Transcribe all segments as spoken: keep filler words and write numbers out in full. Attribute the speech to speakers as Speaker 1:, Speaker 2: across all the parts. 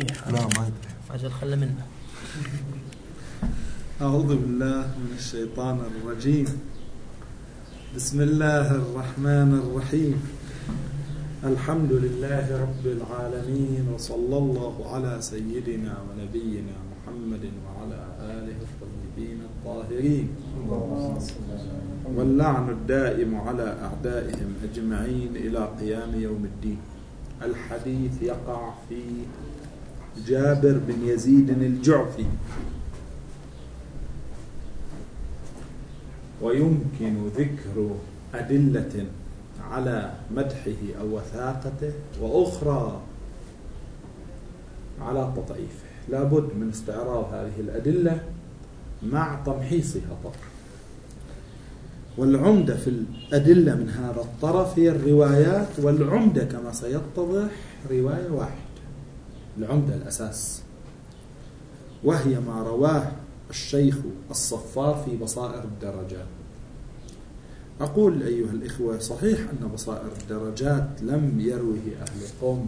Speaker 1: يطيح.
Speaker 2: لا ما يطيح.
Speaker 1: أجل خلى منه.
Speaker 3: أعوذ بالله من الشيطان الرجيم. بسم الله الرحمن الرحيم. الحمد لله رب العالمين، وصلى الله على سيدنا ونبينا محمد وعلى آله الطيبين الطاهرين، واللعن الدائم على أعدائهم أجمعين إلى قيام يوم الدين. الحديث يقع في جابر بن يزيد الجعفي، ويمكن ذكر أدلة على مدحه أو وثاقته، وأخرى على تضعيفه. لابد من استعراض هذه الأدلة مع تمحيصها طبعا. والعمدة في الأدلة من هذا الطرف هي الروايات، والعمدة كما سيتضح رواية واحدة، العمدة الأساس، وهي ما رواه الشيخ الصفار في بصائر الدرجات. أقول أيها الإخوة، صحيح أن بصائر الدرجات لم يروه أهل قم،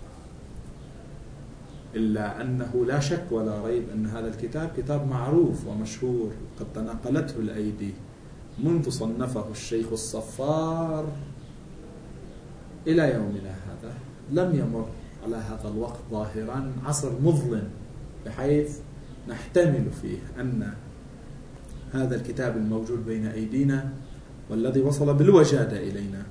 Speaker 3: إلا أنه لا شك ولا ريب أن هذا الكتاب كتاب معروف ومشهور، قد تناقلته الأيدي منذ صنفه الشيخ الصفار إلى يومنا هذا. لم يمر على هذا الوقت ظاهرا عصر مظلم بحيث نحتمل فيه أن هذا الكتاب الموجود بين أيدينا والذي وصل بالوجادة إلينا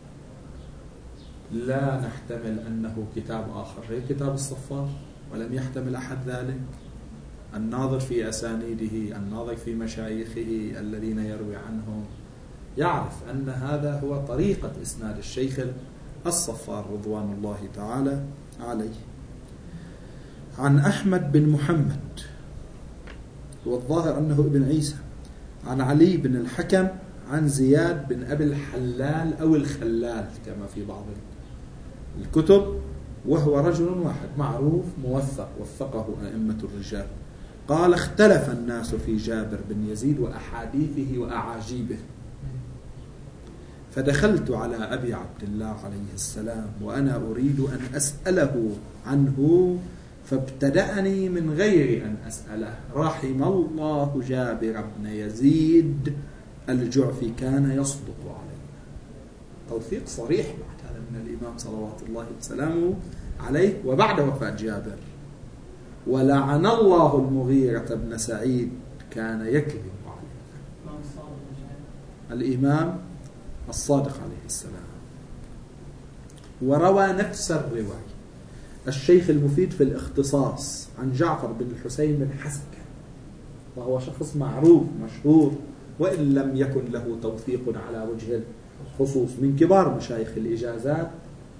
Speaker 3: لا نحتمل أنه كتاب آخر غير كتاب الصفار، ولم يحتمل أحد ذلك. الناظر في أسانيده، الناظر في مشايخه الذين يروي عنهم، يعرف أن هذا هو طريقة إسناد الشيخ الصفار رضوان الله تعالى عليه. عن أحمد بن محمد، والظاهر أنه ابن عيسى، عن علي بن الحكم، عن زياد بن أبي الحلال أو الخلال كما في بعض الكتب، وهو رجل واحد معروف موثق وثقه أئمة الرجال. قال: اختلف الناس في جابر بن يزيد وأحاديثه وأعاجيبه، فدخلت على أبي عبد الله عليه السلام وأنا أريد أن أسأله عنه، فابتدأني من غير أن أسأله: رحم الله جابر بن يزيد الجعفي كان يصدق علينا. توثيق صريح بعد هذا من الإمام صلوات الله وسلامه عليه وبعد وفاة جابر. ولعن الله المغيرة بن سعيد كان يكذب علينا. الإمام الصادق عليه السلام. وروى نفس الرواية الشيخ المفيد في الاختصاص عن جعفر بن الحسين بن حسكة، وهو شخص معروف مشهور وإن لم يكن له توثيق على وجه الخصوص، من كبار مشايخ الإجازات،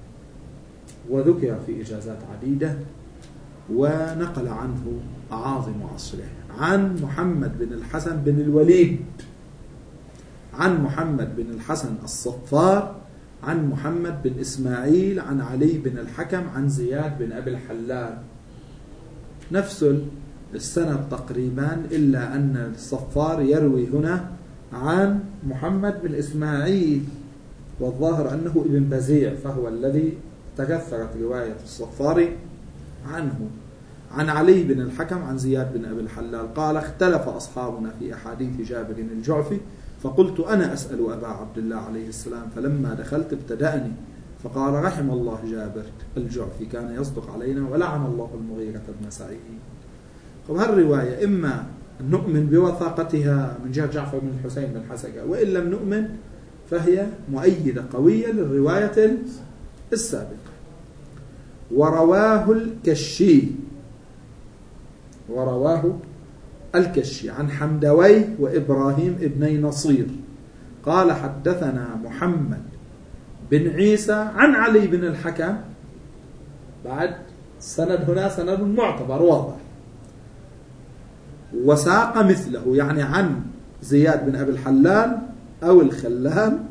Speaker 3: وذكر في إجازات عديدة، ونقل عنه أعاظم عصره. عن محمد بن الحسن بن الوليد، عن محمد بن الحسن الصفار، عن محمد بن إسماعيل، عن علي بن الحكم، عن زياد بن أبي الحلال. نفس السند تقريبا، إلا أن الصفار يروي هنا عن محمد بن إسماعيل، والظاهر أنه ابن بزيع، فهو الذي تكثرت رواية الصفار عنه. عن علي بن الحكم، عن زياد بن أبي الحلال قال: اختلف أصحابنا في أحاديث جابر الجعفي، فقلت أنا أسأل أبا عبد الله عليه السلام، فلما دخلت ابتدأني فقال: رحم الله جابر الجعفي كان يصدق علينا، ولعن الله المغيرة بن سعيد. وهالرواية إما نؤمن بوثاقتها من جهة جعفر بن الحسين بن حسكة، وإن لم نؤمن فهي مؤيدة قوية للرواية السابقة. ورواه الكشي ورواه الكشي عن حمدوي وإبراهيم ابني نصير قال: حدثنا محمد بن عيسى عن علي بن الحكم. بعد سند هنا سند معتبر واضح، وساق مثله، يعني عن زياد بن أبي الحلال أو الخلال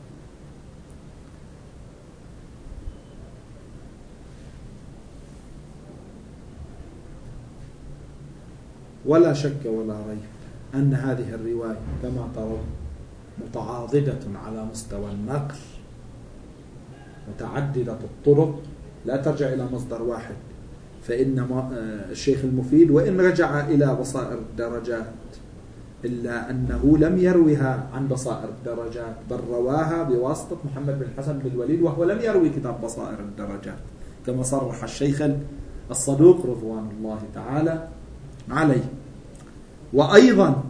Speaker 3: ولا شك ولا ريب أن هذه الرواية كما ترون متعاضدة على مستوى النقل، متعددة الطرق، لا ترجع إلى مصدر واحد، فإن الشيخ المفيد وإن رجع إلى بصائر الدرجات إلا أنه لم يروها عن بصائر الدرجات، بل رواها بواسطة محمد بن الحسن بن الوليد، وهو لم يروي كتاب بصائر الدرجات كما صرح الشيخ الصدوق رضوان الله تعالى عليه. وأيضا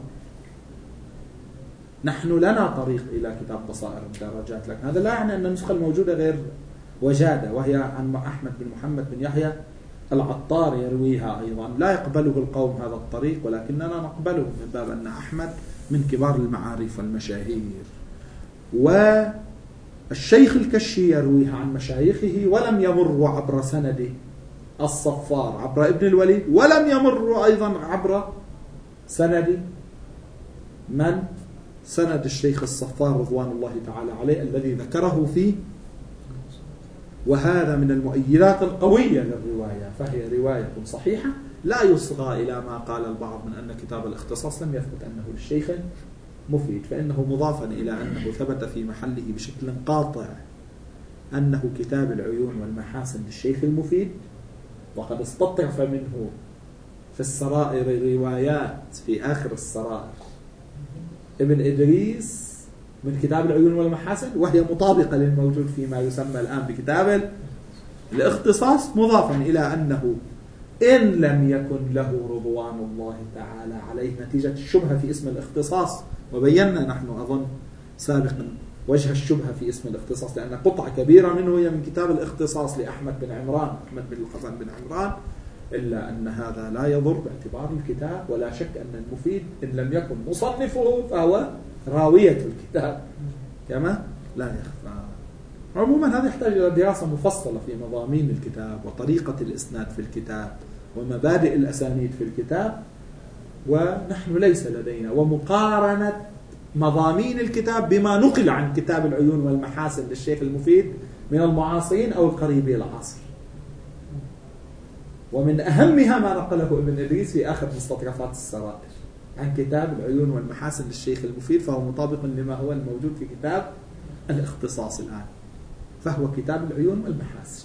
Speaker 3: نحن لنا طريق إلى كتاب بصائر الدرجات، لكن هذا لا يعني أن النسخة الموجودة غير وجادة، وهي عن أحمد بن محمد بن يحيى العطار يرويها أيضا. لا يقبله القوم هذا الطريق، ولكننا نقبله من باب أن أحمد من كبار المعارف والمشاهير. والشيخ الكشي يرويها عن مشايخه ولم يمر عبر سنده الصفار عبر ابن الوليد، ولم يمر أيضا عبر سند من؟ سند الشيخ الصفار رضوان الله تعالى عليه الذي ذكره فيه. وهذا من المؤيدات القوية للرواية، فهي رواية صحيحة لا يصغى إلى ما قال البعض من أن كتاب الاختصاص لم يثبت أنه للشيخ مفيد، فإنه مضافا إلى أنه ثبت في محله بشكل قاطع أنه كتاب العيون والمحاسن للشيخ المفيد، وقد استطرف منه في السرائر روايات في آخر السرائر ابن إدريس من كتاب العيون والمحاسن، وهي مطابقة للموجود فيما يسمى الآن بكتاب الاختصاص، مضافا إلى أنه إن لم يكن له رضوان الله تعالى عليه نتيجة الشبهة في اسم الاختصاص، وبينا نحن أظن سابقا وجه الشبهة في اسم الاختصاص، لأن قطعة كبيرة منه هي من كتاب الاختصاص لأحمد بن عمران أحمد بن الحسن بن عمران، إلا أن هذا لا يضر باعتبار الكتاب، ولا شك أن المفيد إن لم يكن مصنفه فهو راوية الكتاب كما لا يخفى. عموما هذا يحتاج إلى دراسة مفصلة في مضامين الكتاب وطريقة الإسناد في الكتاب ومبادئ الأسانيد في الكتاب، ونحن ليس لدينا، ومقارنة مضامين الكتاب بما نقل عن كتاب العيون والمحاسن للشيخ المفيد من المعاصرين أو القريبي العصر. ومن أهمها ما نقله ابن إدريس في آخر مستطرفات السرائر عن كتاب العيون والمحاسن للشيخ المفيد، فهو مطابق لما هو الموجود في كتاب الاختصاص الآن، فهو كتاب العيون والمحاسن.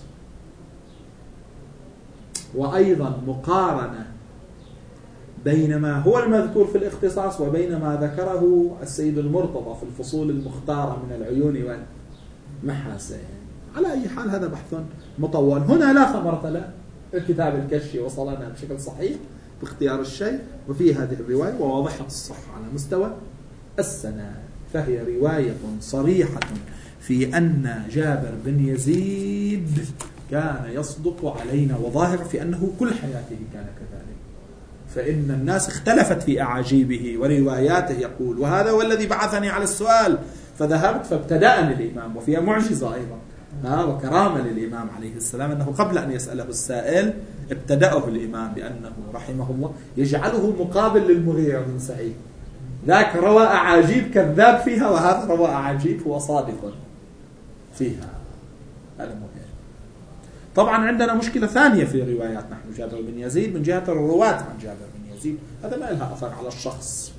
Speaker 3: وأيضا مقارنة بين ما هو المذكور في الاختصاص وبين ما ذكره السيد المرتضى في الفصول المختارة من العيون والمحاسن. على أي حال هذا بحث مطول، هنا لا ثمرة له. الكتاب الكشي وصلنا بشكل صحيح باختيار الشيء، وفي هذه الرواية وواضحة الصحة على مستوى السند، فهي رواية صريحة في أن جابر بن يزيد كان يصدق علينا، وظاهر في أنه كل حياته كان كذلك، فإن الناس اختلفت في أعاجيبه ورواياته. يقول وهذا هو الذي بعثني على السؤال فذهبت فابتدأني الإمام، وفيها معجزة أيضا ها وكرامة للإمام عليه السلام أنه قبل أن يسأله السائل ابتدأه الإمام بأنه رحمه الله يجعله مقابل للمغيرة بن سعيد، ذاك روى أعاجيب كذاب فيها، وهذا روى أعاجيب هو صادق فيها. هذا مهم. طبعا عندنا مشكلة ثانية في روايات نحن جابر بن يزيد من جهة الرواة عن جابر بن يزيد، هذا ما لها أثر على الشخص.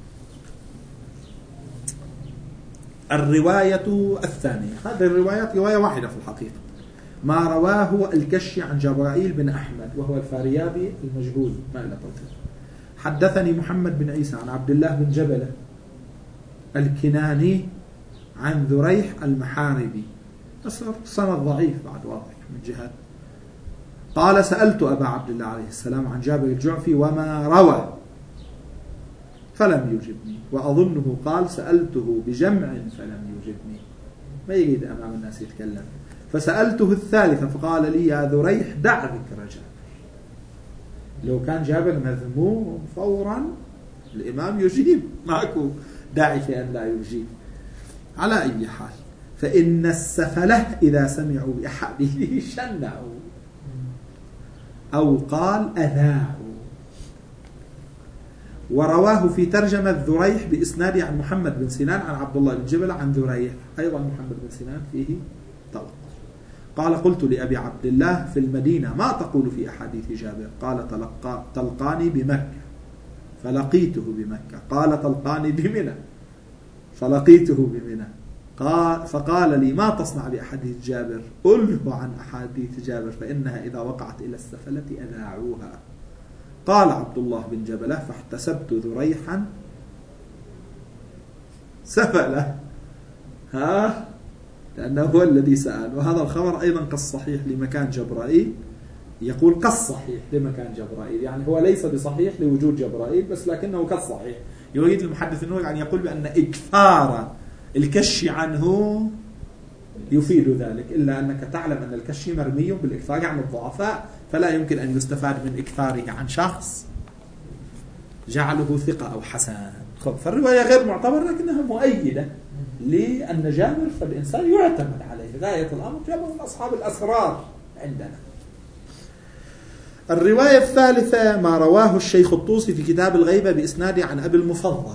Speaker 3: الرواية الثانية، هذه الروايات رواية واحدة في الحقيقة، ما رواه الكشي عن جبرائيل بن أحمد وهو الفاريابي المجهول ما إلى توثيق. حدثني محمد بن عيسى عن عبد الله بن جبلة الكناني عن ذريح المحاربي، سند ضعيف بعد واضح من جهة. قال سألت أبا عبد الله عليه السلام عن جابر الجعفي وما روى فلم يجبني، وأظنه قال سألته بجمع فلم يجبني، ما يريد أمام الناس يتكلم. فسألته الثالثة فقال لي يا ذريح دع ذكر جابر. لو كان جابر مذموم فورا الإمام يجيب، ماكو داعي في أن لا يجيب. على أي حال فإن السفلة إذا سمعوا بأحاديثه شنعوا، أو قال أذاعوا. ورواه في ترجمة ذريح بإسناده عن محمد بن سنان عن عبد الله بن جبل عن ذريح، أيضا محمد بن سنان فيه توقف. قال قلت لأبي عبد الله في المدينة ما تقول في أحاديث جابر؟ قال تلقى تلقاني بمكة فلقيته بمكة، قال تلقاني بمنى فلقيته بمنى، قال فقال لي ما تصنع بأحاديث جابر؟ قله عن أحاديث جابر فإنها إذا وقعت إلى السفلة أذاعوها. قال عبد الله بن جبلة فاحتسبت ذريحا سفلة، ها، لأنه هو الذي سأل. وهذا الخبر أيضا كالصحيح لمكان جبرائيل، يقول كالصحيح لمكان جبرائيل، يعني هو ليس بصحيح لوجود جبرائيل بس لكنه كالصحيح. يريد المحدث النووي أن يقول بأن إكثار الكشي عنه يفيد ذلك، إلا أنك تعلم أن الكشي مرمي بالإكثار عن الضعفاء، فلا يمكن أن يستفاد من إكثاره عن شخص جعله ثقة أو حسن. فالرواية غير معتبرة لكنها مؤيدة لأن جابر فالإنسان يعتمد عليه. غاية الأمر جابر من أصحاب الأسرار عندنا. الرواية الثالثة ما رواه الشيخ الطوسي في كتاب الغيبة بإسناده عن أبي المفضل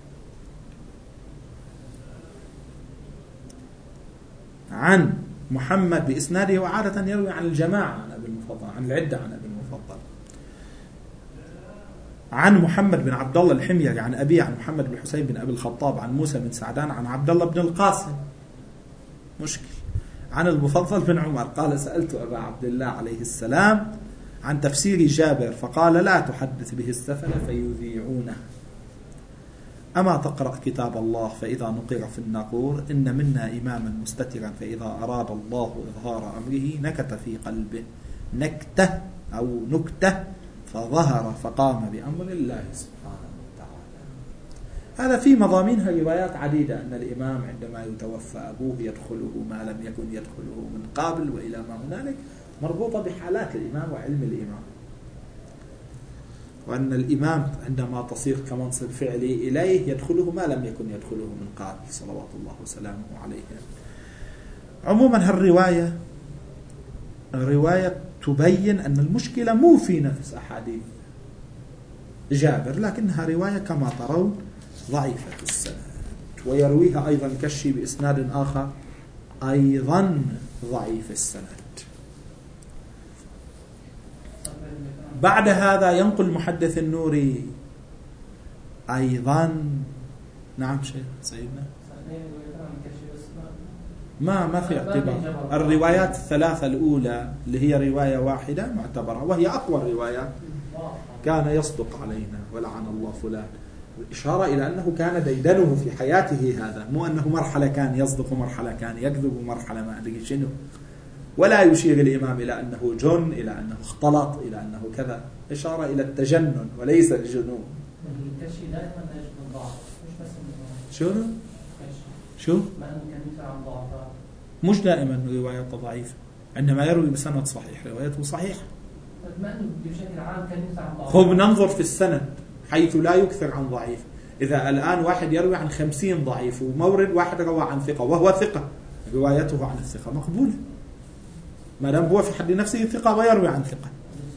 Speaker 3: عن محمد بإسناده، وعادة يروي عن الجماعة عن أبي المفضل، عن العدة عن أبي المفضل، عن محمد بن عبد الله الحميري عن أبيه عن محمد بن حسين بن أبي الخطاب عن موسى بن سعدان عن عبد الله بن القاسم. مشكل. عن المفضل بن عمر قال سألت أبا عبد الله عليه السلام عن تفسير جابر فقال لا تحدث به السفل فيذيعونه. أما تقرأ كتاب الله فإذا نقر في الناقور إن منا إماما مستترا فإذا أراد الله إظهار أمره نكت في قلبه نكتة أو نكتة فظهر فقام بأمر الله سبحانه وتعالى. هذا في مضامينها روايات عديدة أن الإمام عندما يتوفى أبوه يدخله ما لم يكن يدخله من قبل وإلى ما هنالك، مربوطة بحالات الإمام وعلم الإمام، وأن الإمام عندما تصير كمنصب فعلي إليه يدخله ما لم يكن يدخله من قبل صلوات الله وسلامه عليه. عموما هالرواية رواية تبين أن المشكلة مو في نفس أحاديث جابر، لكنها رواية كما ترون ضعيفة السند. ويرويها أيضا كشي بإسناد آخر أيضا ضعيف السند. بعد هذا ينقل المحدث النوري أيضا. نعم شيخ سيدنا ما ما في اعتبار. الروايات الثلاثة الأولى اللي هي رواية واحدة معتبرة وهي أقوى الروايات. كان يصدق علينا ولعن الله فلان، الإشارة إلى أنه كان ديدنه في حياته، هذا مو أنه مرحلة كان يصدق ومرحلة كان يكذب ومرحلة ما أدري شنو. ولا يشير الإمام إلى أنه جن، إلى أنه اختلط، إلى أنه كذا، إشارة إلى التجنن وليس الجنون.
Speaker 1: الكشي دائما يجب الضعف مش بس
Speaker 3: شو شو
Speaker 1: ما أنه كان يدفع عن ضعفاء،
Speaker 3: مش دائما روايته ضعيفة، عندما يروي بسند صحيح روايته صحيحة.
Speaker 1: ما أنه بشكل عام كان يدفع عن ضعفاء.
Speaker 3: هو بننظر في السند حيث لا يكثر عن ضعيف. إذا الآن واحد يروي عن خمسين ضعيف ومورد واحد روى عن ثقة وهو ثقة، روايته عن الثقة مقبولة ما دام هو في حد نفسه ثقة ويروي عن ثقة.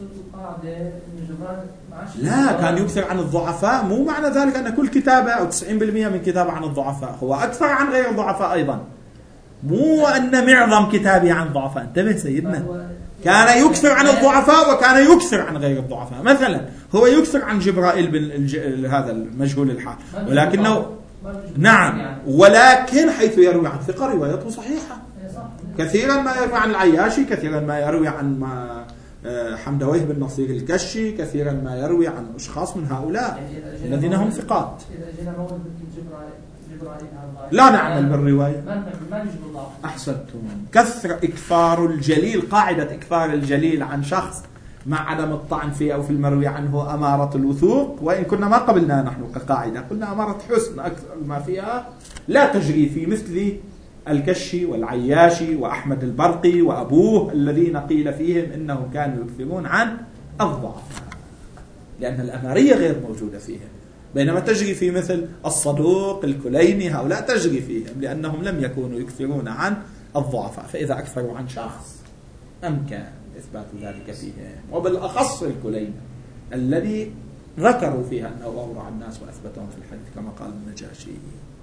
Speaker 3: لا، كان يكثر عن الضعفاء، مو معنى ذلك أن كل كتابة أو تسعين بالمئة من كتابة عن الضعفاء، هو أكثر عن غير الضعفاء أيضا، مو أن معظم كتابه عن الضعفاء. انتبه سيدنا، كان يكثر عن الضعفاء وكان يكثر عن غير الضعفاء. مثلا هو يكثر عن جبرائيل بن الج... هذا المجهول الحال، ولكنه نعم، ولكن حيث يروي عن ثقة روايته صحيحة. كثيرا ما يروي عن العياشي، كثيرا ما يروي عن ما حمدويه بن نصير الكشي، كثيرا ما يروي عن أشخاص من هؤلاء الذين هم ثقات. لا نعمل بالرواية. أحسنتم. كثر إكثار الجليل، قاعدة إكثار الجليل عن شخص مع عدم الطعن فيه أو في المروي عنه أمارة الوثوق، وإن كنا ما قبلنا نحن كقاعدة، قلنا أمارة حسن أكثر ما فيها لا تجري في مثل الكشي والعياشي وأحمد البرقي وأبوه الذين قيل فيهم إنهم كانوا يكثرون عن الضعف، لأن الأمارية غير موجودة فيهم، بينما تجري في مثل الصدوق الكليني، هؤلاء تجري فيهم لأنهم لم يكونوا يكثرون عن الضعفاء. فإذا أكثروا عن شخص أمكن إثبات ذلك فيهم، وبالأخص الكليني الذي ذكروا فيها أنه أورع الناس وأثبتهم في الحديث كما قال النجاشي.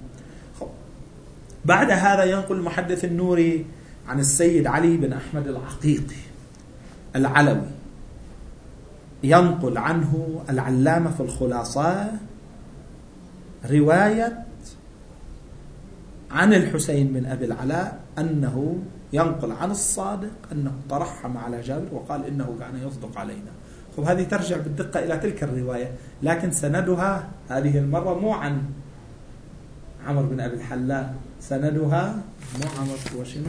Speaker 3: بعد هذا ينقل المحدث النوري عن السيد علي بن أحمد العقيقي العلوي، ينقل عنه العلامة في الخلاصة رواية عن الحسين بن أبي العلاء أنه ينقل عن الصادق أنه ترحم على جابر وقال إنه كان يصدق علينا. خب هذه ترجع بالدقة إلى تلك الرواية، لكن سندها هذه المرة مو عن عمرو بن أبي الحلاء، سندها مو عمرو وشنو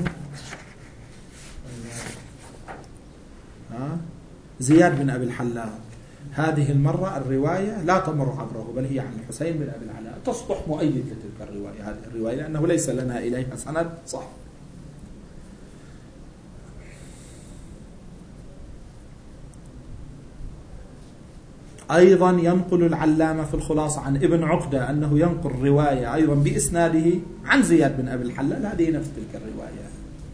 Speaker 3: ها زياد بن أبي الحلاء. هذه المرة الرواية لا تمر عبره بل هي عن الحسين بن أبي العلاء، تصبح مؤيد لتلك الرواية، هذه الرواية لأنه ليس لنا إليها سند صح. أيضا ينقل العلامة في الخلاصة عن ابن عقدة أنه ينقل رواية أيضا بإسناده عن زياد بن أبي الحلاء، هذه نفس تلك الرواية.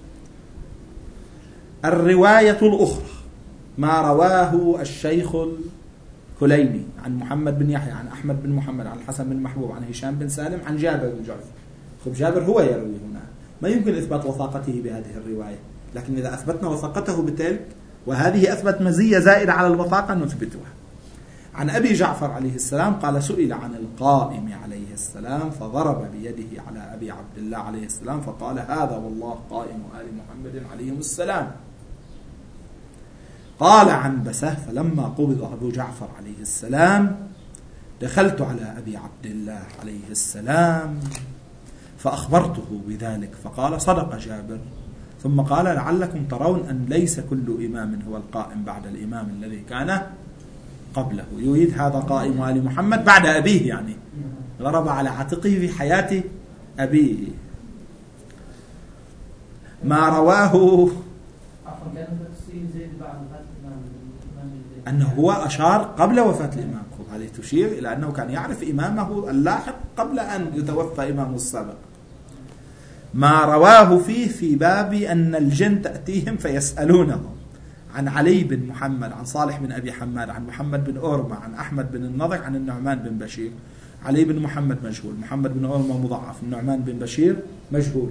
Speaker 3: الرواية الأخرى ما رواه الشيخ الكليني عن محمد بن يحيى عن أحمد بن محمد عن الحسن بن محبوب عن هشام بن سالم عن جابر بن جعفر. خب جابر هو يروي هنا، ما يمكن إثبات وثاقته بهذه الرواية، لكن إذا أثبتنا وثاقته بتلك وهذه أثبت مزية زائدة على الوثاقة نثبتها. عن أبي جعفر عليه السلام قال سئل عن القائم عليه السلام فضرب بيده على أبي عبد الله عليه السلام فقال هذا والله قائم آل محمد عليهم السلام. قال عنبسة فلما قبض أبو جعفر عليه السلام دخلت على أبي عبد الله عليه السلام فأخبرته بذلك فقال صدق جابر، ثم قال لعلكم ترون أن ليس كل إمام هو القائم بعد الإمام الذي كان قبله. يريد هذا قائم آل محمد بعد أبيه، يعني ضرب على عاتقه في حياة أبيه. ما رواه أنه هو أشار قبل وفاة الإمام، هذه تشير إلى أنه كان يعرف إمامه اللاحق قبل أن يتوفى إمامه السابق. ما رواه فيه في باب أن الجن تأتيهم فيسألونه عن علي بن محمد عن صالح بن أبي حماد عن محمد بن أورمة عن أحمد بن النضر عن النعمان بن بشير. علي بن محمد مجهول، محمد بن أورمة مضاعف، النعمان بن بشير مجهول.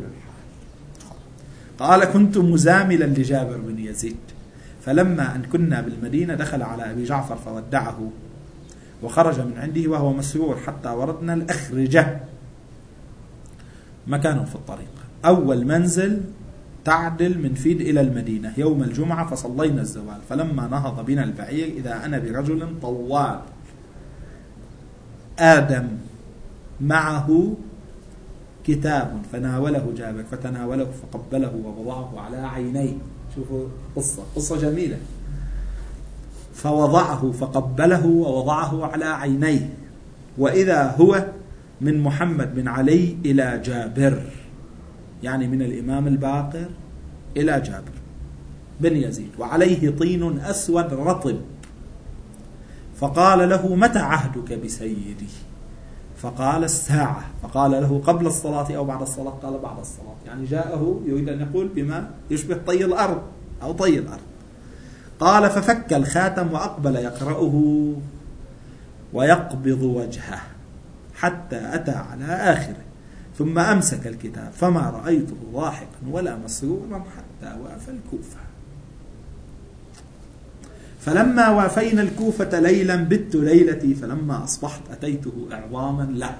Speaker 3: قال كنت مزاملا لجابر بن يزيد فلما أن كنا بالمدينة دخل على أبي جعفر فودعه وخرج من عنده وهو مسرور حتى وردنا الأخرجة، مكان في الطريق، أول منزل تعدل من فيد إلى المدينة، يوم الجمعة فصلينا الزوال فلما نهض بنا البعير إذا أنا برجل طوال آدم معه كتاب فناوله جابر فتناوله فقبله ووضعه على عينيه. شوفوا قصة قصة جميلة. فوضعه فقبله ووضعه على عينيه وإذا هو من محمد بن علي إلى جابر، يعني من الإمام الباقر إلى جابر بن يزيد، وعليه طين أسود رطب. فقال له متى عهدك بسيدي؟ فقال الساعة. فقال له قبل الصلاة أو بعد الصلاة؟ قال بعد الصلاة، يعني جاءه يريد أن يقول بما يشبه طي الأرض أو طي الأرض. قال ففك الخاتم وأقبل يقرأه ويقبض وجهه حتى أتى على آخره ثم أمسك الكتاب فما رأيته ضاحكا ولا مسرورا حتى وافى الكوفة. فلما وافينا الكوفة ليلا بت ليلتي فلما أصبحت أتيته إعظاما له.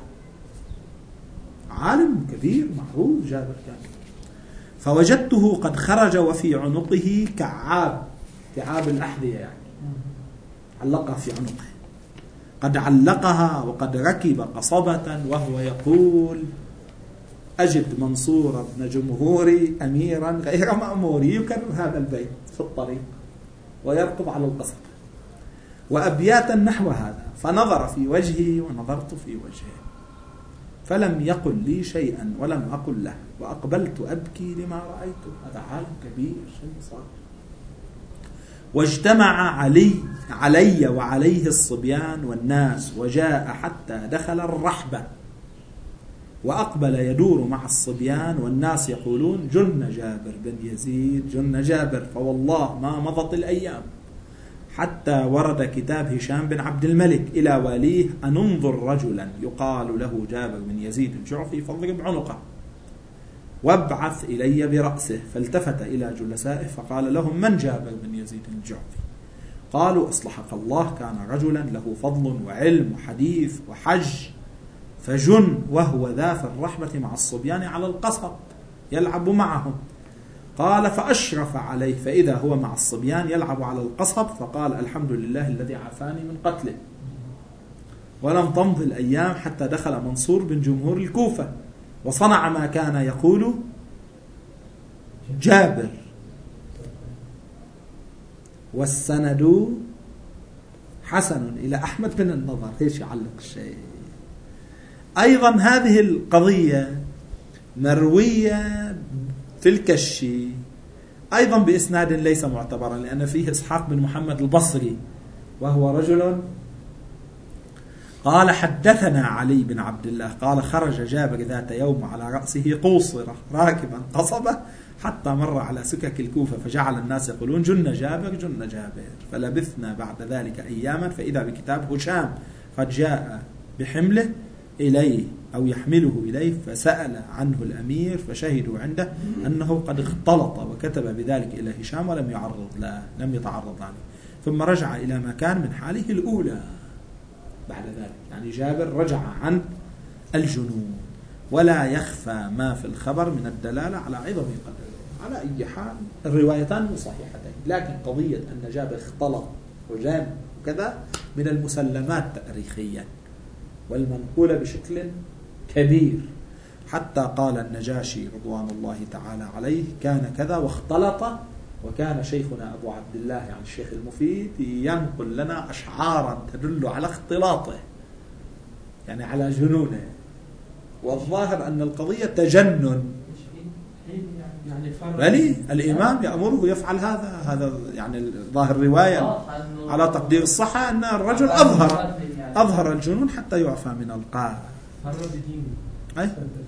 Speaker 3: عالم كبير معروف جابر كان. فوجدته قد خرج وفي عنقه كعاب، كعاب الأحذية يعني علقها في عنقه، قد علقها وقد ركب قصبة وهو يقول أجد منصور بن جمهوري أميرا غير مأمور، يكرر هذا البيت في الطريق ويركض على القصبة وأبياتا نحو هذا. فنظر في وجهي ونظرت في وجهه فلم يقل لي شيئا ولم أقل له وأقبلت أبكي لما رأيته. هذا عالم كبير شيء صار. واجتمع علي علي وعليه الصبيان والناس وجاء حتى دخل الرحبة وأقبل يدور مع الصبيان والناس يقولون جن جابر بن يزيد جن جابر. فوالله ما مضت الأيام حتى ورد كتاب هشام بن عبد الملك إلى واليه أن انظر رجلا يقال له جابر بن يزيد الجعفي فاضرب عنقه وابعث إلي برأسه. فالتفت إلى جلسائه فقال لهم من جابر بن يزيد الجعفي؟ قالوا أصلحك الله كان رجلا له فضل وعلم وحديث وحج فجن وهو ذا في الرحبة مع الصبيان على القصب يلعب معهم. قال فأشرف عليه فإذا هو مع الصبيان يلعب على القصب، فقال الحمد لله الذي عافاني من قتله. ولم تمض الأيام حتى دخل منصور بن جمهور الكوفة وصنع ما كان يقول جابر. والسند حسن إلى أحمد بن النضر. ايش يعلق الشيء؟ أيضا هذه القضية مروية في الكشي أيضا بإسناد ليس معتبرا، لأن فيه إسحاق بن محمد البصري وهو رجل قال حدثنا علي بن عبد الله قال خرج جابر ذات يوم على رأسه قوصرة راكبا قصبة حتى مر على سكك الكوفة فجعل الناس يقولون جن جابر جن جابر. فلبثنا بعد ذلك أياما فإذا بكتاب هشام قد جاء بحمله إليه أو يحمله إليه، فسأل عنه الأمير فشهدوا عنده أنه قد اختلط وكتب بذلك إلى هشام ولم يعرض له، لم يتعرض عنه. ثم رجع إلى ما كان من حاله الأولى بعد ذلك. يعني جابر رجع عن الجنون. ولا يخفى ما في الخبر من الدلالة على عظم قدره. على أي حال الروايتان صحيحتين، لكن قضية أن جابر اختلط وجام وكذا من المسلمات تاريخيا والمنقولة بشكل كبير، حتى قال النجاشي رضوان الله تعالى عليه كان كذا واختلط. وكان شيخنا أبو عبد الله يعني الشيخ المفيد ينقل لنا أشعارا تدل على اختلاطه، يعني على جنونه. والظاهر أن القضية تجنن. يعني الإمام يأمره يفعل هذا هذا يعني ظاهر الرواية على تقدير الصحة أن الرجل أظهر أظهر الجنون حتى يعفى من القاع. أي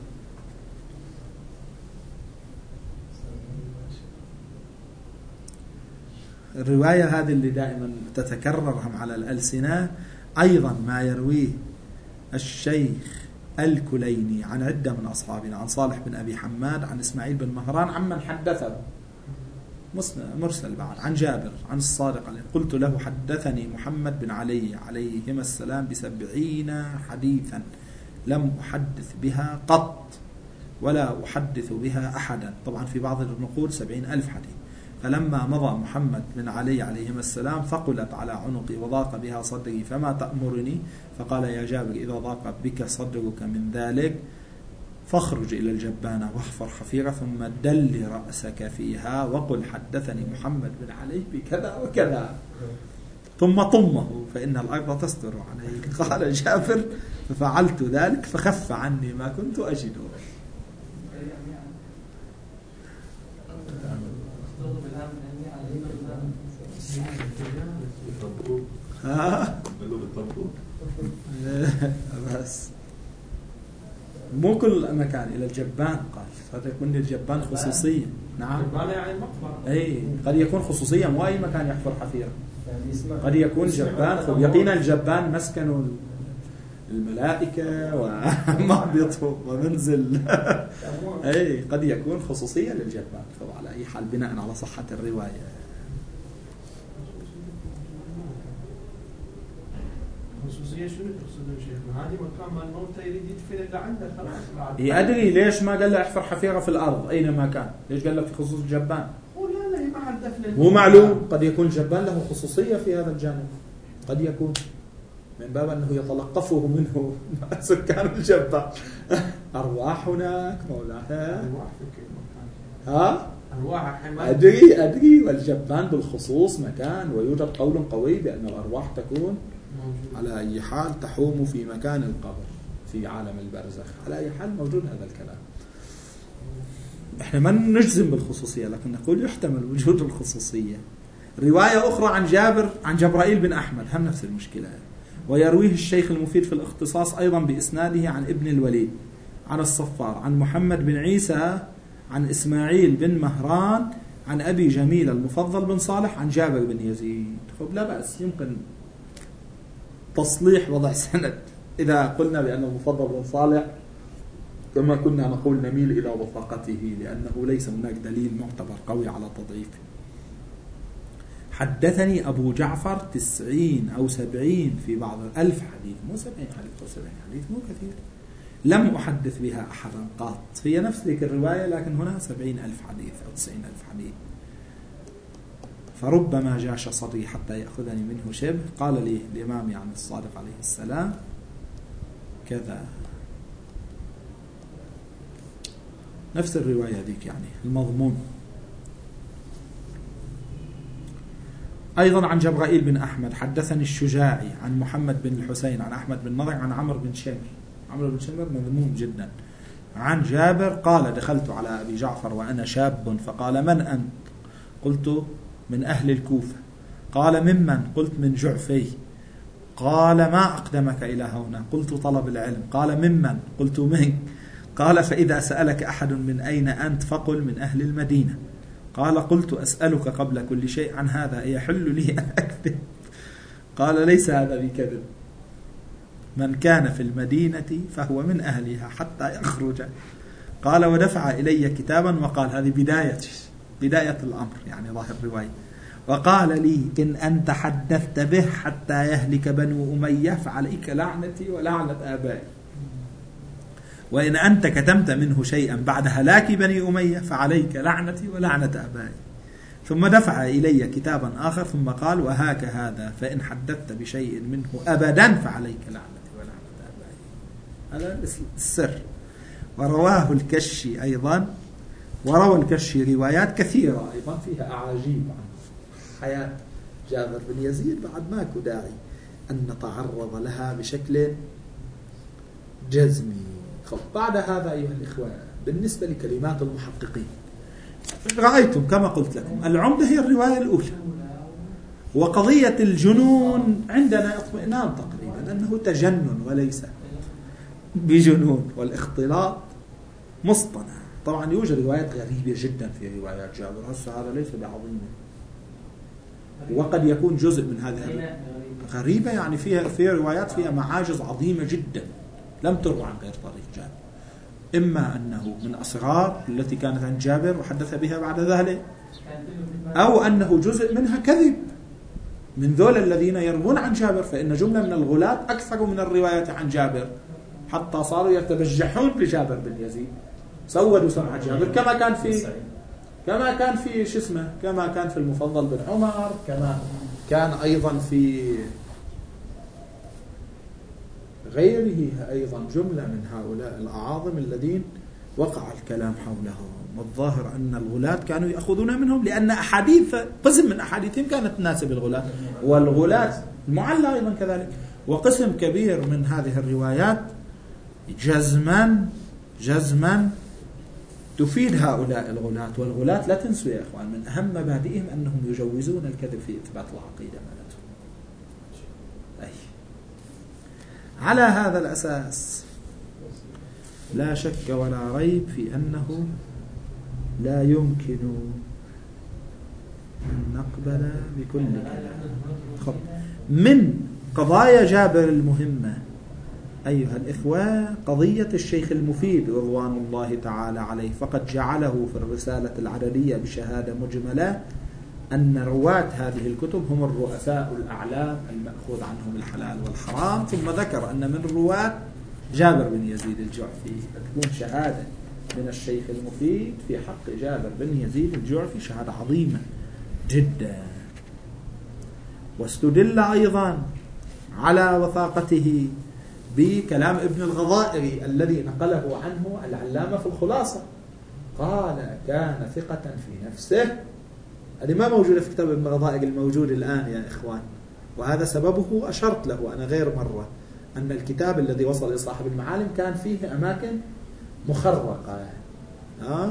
Speaker 3: الرواية هذه اللي دائما تتكررهم على الألسنة أيضا ما يرويه الشيخ الكليني عن عدة من أصحابنا عن صالح بن أبي حماد عن إسماعيل بن مهران عمن حدثه مرسل بعد عن جابر عن الصادق عليه قلت له حدثني محمد بن علي عليهما السلام بسبعين حديثا لم أحدث بها قط ولا أحدث بها أحدا. طبعا في بعض النقول سبعين ألف حديث. فلما مضى محمد بن علي عليهما السلام ثقلت على عنقي وضاق بها صدري فما تأمرني؟ فقال يا جابر إذا ضاق بك صدرك من ذلك فاخرج إلى الجبانة واحفر حفيرة ثم دل رأسك فيها وقل حدثني محمد بن علي بكذا وكذا ثم طمه فإن الأرض تستر عليه. قال جابر ففعلت ذلك فخف عني ما كنت أجده. ها بس مو كل مكان إلى الجبان قال قد يكون للجبان خصوصية. نعم أي قد يكون خصوصية مو أي مكان يحفر حفيرة. قد يكون جبان يقينا الجبان مسكن الملائكة ومهبط ومنزل أي قد يكون خصوصية للجبان. فعلى أي حال بناء على صحة الرواية
Speaker 2: خصوصية شنو تقصدون شيخنا؟ هذه مكان ما الموتى يريد يدفن اللي عنده خلاص.
Speaker 3: هي أدري ليش ما قال له احفر حفيرة في الأرض أينما كان؟ ليش قال له في خصوص الجبان؟
Speaker 2: هو لا لا ما عاد دفن.
Speaker 3: مو معلوم قد يكون الجبان له خصوصية في هذا الجانب. قد يكون من باب أنه يتلقفه منه سكان الجبان. أرواح هناك مولاها.
Speaker 2: أرواح في كل مكان.
Speaker 3: ها؟
Speaker 2: أرواح حماية.
Speaker 3: أدري أدري والجبان بالخصوص مكان ويوجد قول قوي بأن الأرواح تكون على أي حال تحوم في مكان القبر في عالم البرزخ. على أي حال موجود هذا الكلام. احنا ما نجزم بالخصوصية لكن نقول يحتمل وجود الخصوصية. رواية أخرى عن جابر عن جبرائيل بن أحمد هم نفس المشكلة. ويرويه الشيخ المفيد في الاختصاص أيضا بإسناده عن ابن الوليد عن الصفار عن محمد بن عيسى عن إسماعيل بن مهران عن أبي جميل المفضل بن صالح عن جابر بن يزيد. خب لا بأس يمكن تصليح وضع سند إذا قلنا بأنه المفضل بن صالح كما كنا نقول نميل إلى وثاقته لأنه ليس هناك دليل معتبر قوي على تضعيفه. حدثني أبو جعفر تسعين أو سبعين في بعض ألف حديث مو سبعين حديث أو سبعين حديث مو كثير. لم أحدث بها أحدا قط. هي نفس ذيك الرواية لكن هنا سبعين ألف حديث أو تسعين ألف حديث. فربما جاش صدري حتى يأخذني منه شبه. قال لي الإمام يعني الصادق عليه السلام كذا، نفس الرواية ذيك يعني المضمون. أيضا عن جبرائيل بن أحمد حدثني الشجاعي عن محمد بن الحسين عن أحمد بن نضر عن عمرو بن شمر. عمرو بن شمر مذموم جدا. عن جابر قال دخلت على أبي جعفر وأنا شاب فقال من أنت؟ قلت من أهل الكوفة. قال ممن؟ قلت من جعفي. قال ما أقدمك إلى هنا؟ قلت طلب العلم. قال ممن؟ قلت منك. قال فإذا سألك أحد من أين أنت فقل من أهل المدينة. قال قلت أسألك قبل كل شيء عن هذا يحل لي أن أكذب؟ قال ليس هذا بكذب، من كان في المدينة فهو من أهلها حتى يخرج. قال ودفع إلي كتابا وقال هذه بداية بداية الأمر يعني ظاهر الرواية. وقال لي إن أنت حدثت به حتى يهلك بنو أمية فعليك لعنتي ولعنة آبائي، وإن أنت كتمت منه شيئا بعد هلاك بني أمية فعليك لعنتي ولعنة آبائي. ثم دفع إلي كتابا آخر ثم قال وهاك هذا فإن حدثت بشيء منه أبدا فعليك لعنتي ولعنة آبائي. هذا السر. ورواه الكشي أيضا، وروى الكشي روايات كثيرة أيضا فيها أعاجيب عن حياة جابر بن يزيد بعد ماكو داعي أن نتعرض لها بشكل جزمي. بعد هذا أيها الإخوة بالنسبة لكلمات المحققين رأيتم كما قلت لكم العمدة هي الرواية الأولى، وقضية الجنون عندنا اطمئنان تقريبا أنه تجنن وليس بجنون، والاختلاط مصطنع. طبعا يوجد روايات غريبة جدا في روايات جابر، هسه هذا ليس بعظيمة، وقد يكون جزء من هذه غريبة يعني فيها في روايات فيها معاجز عظيمة جدا لم تروى عن غير طريق جابر، إما أنه من أسرار التي كانت عند جابر وحدث بها بعد ذلك، أو أنه جزء منها كذب من ذول الذين يروون عن جابر، فإن جملة من الغلاة أكثر من الروايات عن جابر حتى صاروا يتبجحون بجابر بن يزيد، سودوا سمعة جابر كما كان في كما كان في شو اسمه كما كان في المفضل بن عمر، كما كان أيضا في غيره أيضا جملة من هؤلاء الأعاظم الذين وقع الكلام حولهم. والظاهر أن الغلاة كانوا يأخذون منهم لأن أحاديث قسم من أحاديثهم كانت تناسب الغلاة، والغلاة المعلى أيضا كذلك، وقسم كبير من هذه الروايات جزما جزما تفيد هؤلاء الغلاة. والغلاة لا تنسوا يا إخوان من أهم مبادئهم أنهم يجوزون الكذب في إثبات العقيدة مالتهم. أي على هذا الأساس لا شك ولا ريب في أنه لا يمكن أن نقبل بكل كلام. من قضايا جابر المهمة أيها الإخوة قضية الشيخ المفيد رضوان الله تعالى عليه، فقد جعله في الرسالة العددية بشهادة مجملة أن رواة هذه الكتب هم الرؤساء الأعلام المأخوذ عنهم الحلال والحرام، ثم ذكر أن من رواة جابر بن يزيد الجعفي، تكون شهادة من الشيخ المفيد في حق جابر بن يزيد الجعفي شهادة عظيمة جدا. واستدل أيضا على وثاقته بكلام ابن الغضائري الذي نقله عنه العلامة في الخلاصة، قال كان ثقة في نفسه. هذه ما موجودة في كتاب ابن الغضائري الموجود الآن يا إخوان، وهذا سببه أشرت له أنا غير مرة أن الكتاب الذي وصل لصاحب المعالم كان فيه أماكن مخرقة أه؟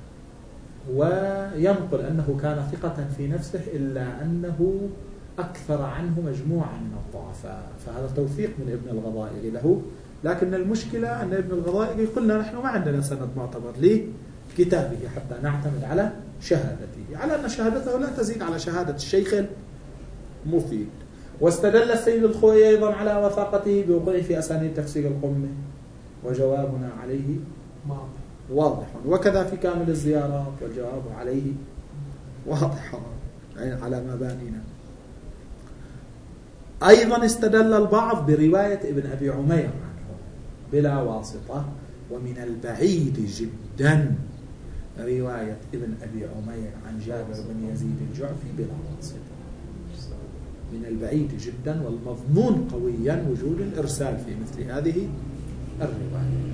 Speaker 3: وينقل أنه كان ثقة في نفسه إلا أنه أكثر عنه مجموعة من الضعفاء، فهذا توثيق من ابن الغضائري له. لكن المشكلة أن ابن الغضائري قلنا نحن ما عندنا سند معتبر لكتابه حتى نعتمد على شهادته، على أن شهادته لا تزيد على شهادة الشيخ المفيد. واستدل السيد الخوئي أيضا على وثاقته بوقوعه في أسانيد تفسير القمة، وجوابنا عليه واضح، وكذا في كامل الزيارات والجواب عليه واضح على مبانينا. أيضا استدل البعض برواية ابن أبي عمير عنه بلا واسطة. ومن البعيد جدا رواية ابن أبي عمير عن جابر بن يزيد الجعفي بلا واسطة، من البعيد جدا والمضمون قويا وجود الإرسال في مثل هذه الرواية.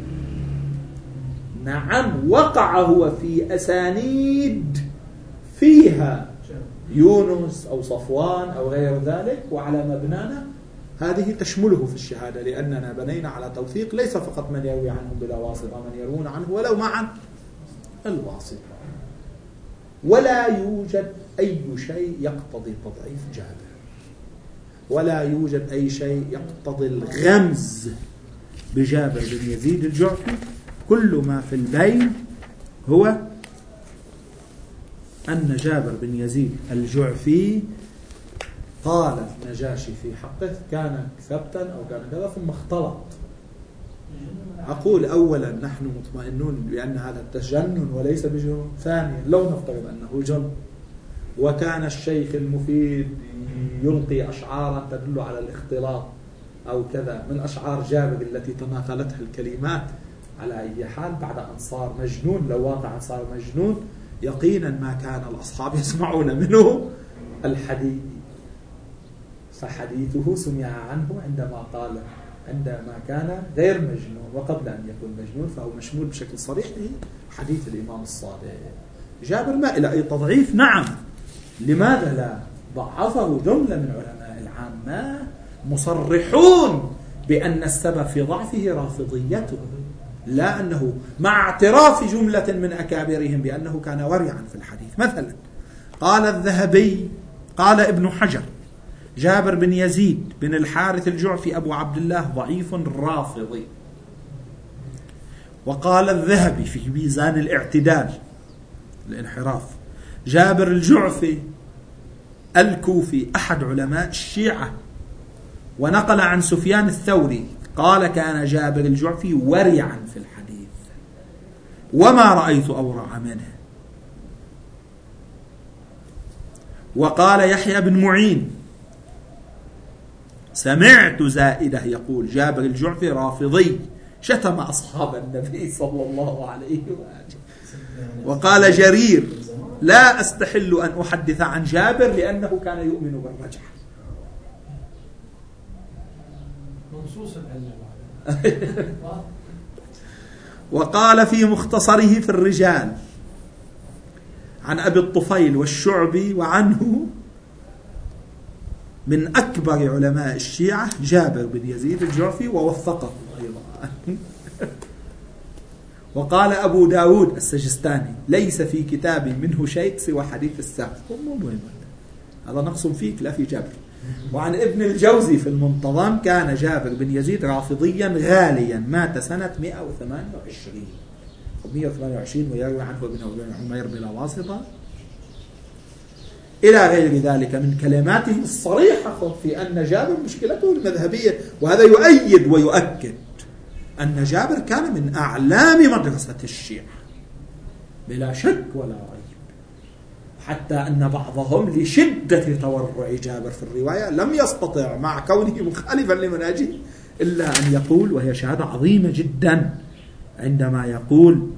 Speaker 3: نعم وقع هو في أسانيد فيها يونس أو صفوان أو غير ذلك، وعلى مبنانا هذه تشمله في الشهادة، لأننا بنينا على توثيق ليس فقط من يروي عنه بلا واسطة، من يروون عنه ولو مع الواسطة. ولا يوجد أي شيء يقتضي تضعيف جابر، ولا يوجد أي شيء يقتضي الغمز بجابر بن يزيد الجعفي. كل ما في البين هو أن جابر بن يزيد الجعفي قال النجاشي في حقه كان ثبتا أو كان كذا ثم اختلط. أقول أولا نحن مطمئنون بأن هذا تجنن وليس بجنون. ثانيا لو نفترض أنه جن وكان الشيخ المفيد يلقي أشعارا تدل على الاختلاط أو كذا من أشعار جابر التي تماثلتها الكلمات، على أي حال بعد أن صار مجنون، لو واقعا صار مجنون يقينا ما كان الأصحاب يسمعون منه الحديث، فحديثه سمع عنه عندما قال عندما كان غير مجنون، وقبل أن يكون مجنون فهو مشمول بشكل صريح بحديث الإمام الصادق. جابر ما إلى أي تضعيف؟ نعم. لماذا لا؟ ضعفه جملة من علماء العامة مصرحون بأن السبب في ضعفه رافضيته، لا أنه مع اعتراف جملة من أكابرهم بأنه كان ورعا في الحديث. مثلا قال الذهبي قال ابن حجر جابر بن يزيد بن الحارث الجعفي أبو عبد الله ضعيف رافضي. وقال الذهبي في ميزان الاعتدال الانحراف جابر الجعفي الكوفي أحد علماء الشيعة، ونقل عن سفيان الثوري قال كان جابر الجعفي ورعا في الحديث وما رأيت أورع منه. وقال يحيى بن معين سمعت زائدة يقول جابر الجعفي رافضي شتم أصحاب النبي صلى الله عليه وآله. وقال جرير لا أستحل أن أحدث عن جابر لأنه كان يؤمن بالرجعة.
Speaker 2: منصوص العلة.
Speaker 3: وقال في مختصره في الرجال عن أبي الطفيل والشعبي وعنه من أكبر علماء الشيعة جابر بن يزيد الجعفي ووثقه أيضا. وقال أبو داود السجستاني ليس في كتابي منه شيء سوى حديث السابق. هذا نقص فيك لا في جابر. وعن ابن الجوزي في المنتظم كان جابر بن يزيد رافضيا غاليا مات سنة مئة وثمانية وعشرين مئة وثمانية وعشرين ويروي عنه ابن عمير بلا واسطة إلى غير ذلك من كلماته الصريحة في أن جابر مشكلته المذهبية. وهذا يؤيد ويؤكد أن جابر كان من أعلام مدرسة الشيعة بلا شك ولا ريب، حتى أن بعضهم لشدة تورع جابر في الرواية لم يستطع مع كونه مخالفا لمنهجه إلا أن يقول، وهي شهادة عظيمة جدا، عندما يقول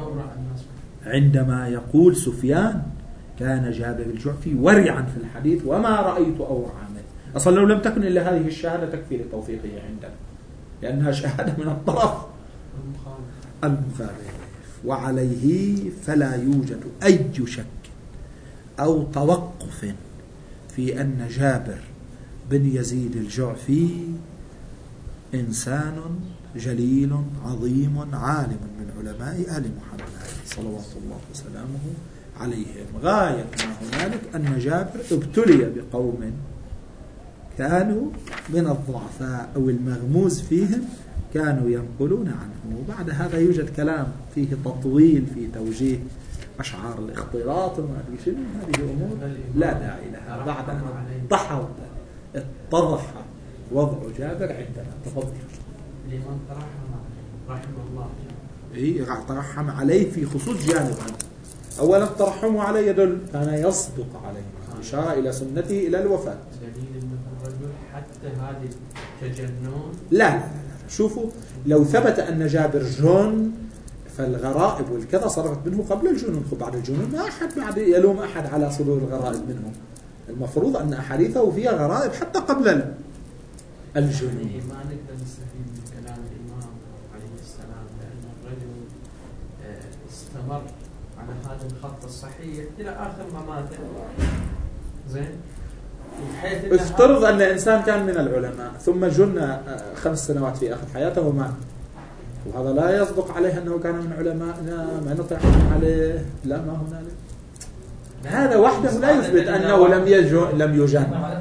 Speaker 3: عندما يقول سفيان كان جابر الجعفي ورعا في الحديث وما رأيت أورع منه. أصلا لو لم تكن إلا هذه الشهادة تكفي لتوثيقه عندنا، لأنها شهادة من الطرف المخالف. وعليه فلا يوجد أي شك أو توقف في أن جابر بن يزيد الجعفي إنسان جليل عظيم عالم من علماء آل محمد صلوات الله وسلامه عليهم. غاية ما هنالك أن جابر ابتلي بقوم كانوا من الضعفاء أو المغموز فيهم كانوا ينقلون عنه. وبعد هذا يوجد كلام فيه تطويل في توجيه أشعار الاختلاط وما أدري شنو، هذه أمور لا داعي لها. بعد أن اتضح اتضح وضع جابر عندنا. تفضل.
Speaker 2: لمن ترحم رحمه الله.
Speaker 3: إيه ترحم عليه في خصوص جانب عنه. أولا الترحم عليه يدل كان يصدق عليه، إشارة إلى سنته إلى الوفاة.
Speaker 2: دليل أن الرجل حتى هذه التجنن.
Speaker 3: لا لا لا شوفوا لو ثبت أن جابر جن فالغرائب والكذا صدرت منه قبل الجنون، بعد الجنون ما أحد بعد يلوم أحد على صدور الغرائب منه. المفروض أن أحاديثه فيها غرائب حتى قبل الجنون.
Speaker 2: ما نقدر نستفيد من كلام الإمام عليه السلام لأن الرجل استمر على هذا الخط الصحيح إلى آخر ما مات. زين.
Speaker 3: افترض أن إنسان كان من العلماء ثم جن خمس سنوات في آخر حياته ومات، وهذا لا يصدق عليه أنه كان من علمائنا ما نطيع عليه. لا، ما هنالك. هذا وحده لا يثبت أنه لم يجن لم يجن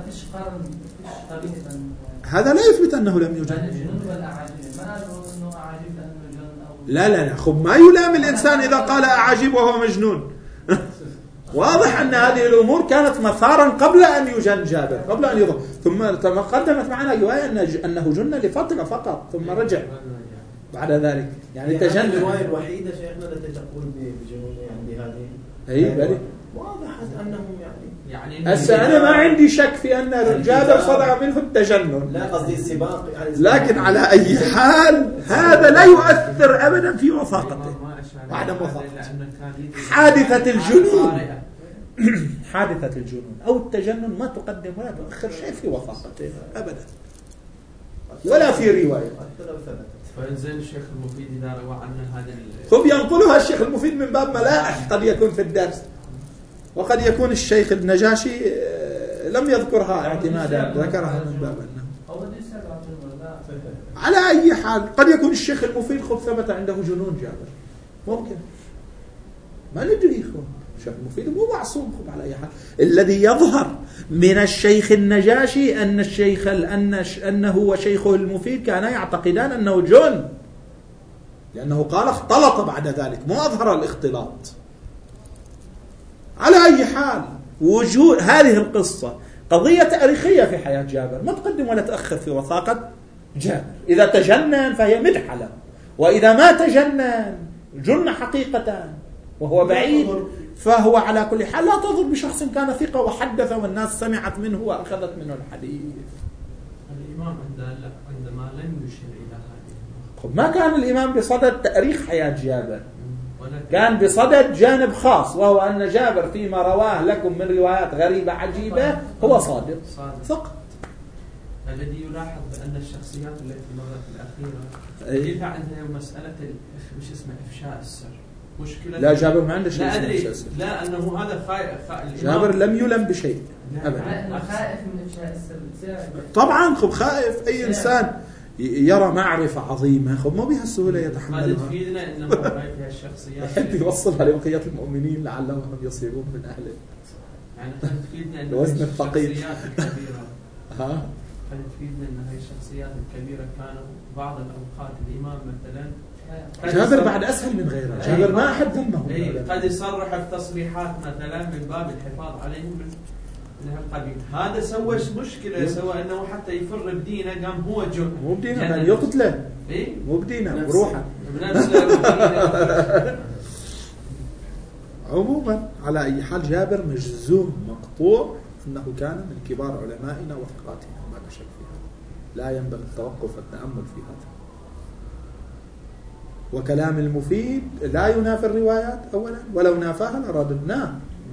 Speaker 3: هذا لا يثبت أنه لم يجن. لا لا لا خب ما يلام الإنسان إذا قال أعاجيب وهو مجنون. واضح أن هذه الأمور كانت مثارا قبل أن يجن جابر، قبل أن يظهر. ثم قدمت معنا رواية أنه جن لفترة فقط ثم رجع بعد ذلك. يعني تجن.
Speaker 4: الرواية الوحيدة شيخنا التي تقول بجنون يعني بهذه.
Speaker 3: أي بلي.
Speaker 4: واضح أنهم يعني
Speaker 3: يعني هسه أنا ما عندي شك في أن جابر صدر منه التجنن.
Speaker 4: لا قصدي السباق يعني.
Speaker 3: لكن على أي حال هذا لا يؤثر أبدا في وثاقته وعدم وثاقته. حادثة الجنون حادثة الجنون أو التجنن ما تقدم ولا تؤخر شيء في وثاقته أبدا ولا في رواية.
Speaker 2: فإنزين الشيخ المفيد إذا روى عنه هذا
Speaker 3: خب ينقلها الشيخ المفيد من باب ملائح قد يكون في الدرس، وقد يكون الشيخ النجاشي لم يذكرها اعتمادا، ذكرها من باب أنه على أي حال قد يكون الشيخ المفيد خب ثبت عنده جنون جابر، ممكن ما ندري. خب الشيخ المفيد مو معصوم. خب على أي حال الذي يظهر من الشيخ النجاشي أن الشيخ أن أنه وشيخه المفيد كانا يعتقدان أنه جن، لأنه قال اختلط بعد ذلك، مو أظهر الاختلاط. على أي حال وجود هذه القصة قضية تاريخية في حياة جابر، ما تقدم ولا تأخر في وثاقة جابر. إذا تجنن فهي مدحة له، وإذا ما تجنن جن حقيقة وهو بعيد فهو على كل حال لا تضر بشخص كان ثقة وحدث والناس سمعت منه وأخذت منه الحديث.
Speaker 2: الإمام عندما لم يشير إلى هذه
Speaker 3: ما كان الإمام بصدد تاريخ حياة جابر، كان بصدد جانب خاص، وهو أن جابر فيما رواه لكم من روايات غريبة عجيبة هو صادق فقط.
Speaker 2: الذي يلاحظ بأن الشخصيات التي مرت الأخيرة يلها عندها مسألة مش اسمه إفشاء السر مشكلة.
Speaker 3: لا جابر ما عنده شيء.
Speaker 2: لا أدري. لا أنه هذا خائف.
Speaker 3: جابر لم يلم بشيء أبدا.
Speaker 1: خائف من إفشاء السر.
Speaker 3: طبعا خب خائف أي إنسان يرى معرفة عظيمة خب ما بهالسهولة يتحملها.
Speaker 2: هذا تفيدنا إنه رأي فيها الشخصيات.
Speaker 3: يحب يوصلها لبقية المؤمنين لعلهم يصيرون من أهله.
Speaker 2: يعني تفيدنا إنه
Speaker 3: وزن الثقيل.
Speaker 2: الشخصيات الكبيرة.
Speaker 3: ها.
Speaker 2: تفيدنا إن هاي الشخصيات الكبيرة كانوا بعض الأوقات الإمام مثلا.
Speaker 3: جابر بعد أسهل من غيره. جابر ما أحد ذمه.
Speaker 2: قد يصرح في تصريحات مثلا من باب الحفاظ عليهم من هالقبيل. هذا سوى مشكلة، سوى أنه حتى يفر بدينه قام هو جن.
Speaker 3: مو بدينه يعني يقتله.
Speaker 2: إيه؟
Speaker 3: مو بدينه بروحه.
Speaker 2: بنفسه.
Speaker 3: عموما على أي حال جابر مجزوم مقطوع أنه كان من كبار علمائنا وفقاتنا، ما شك في هذا. لا ينبغي التوقف والتأمل في هذا. وكلام المفيد لا ينافي الروايات أولا، ولو نافاها لرددناه.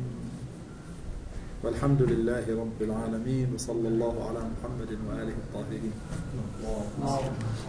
Speaker 3: والحمد لله رب العالمين، وصلى الله على محمد وآله الطاهرين.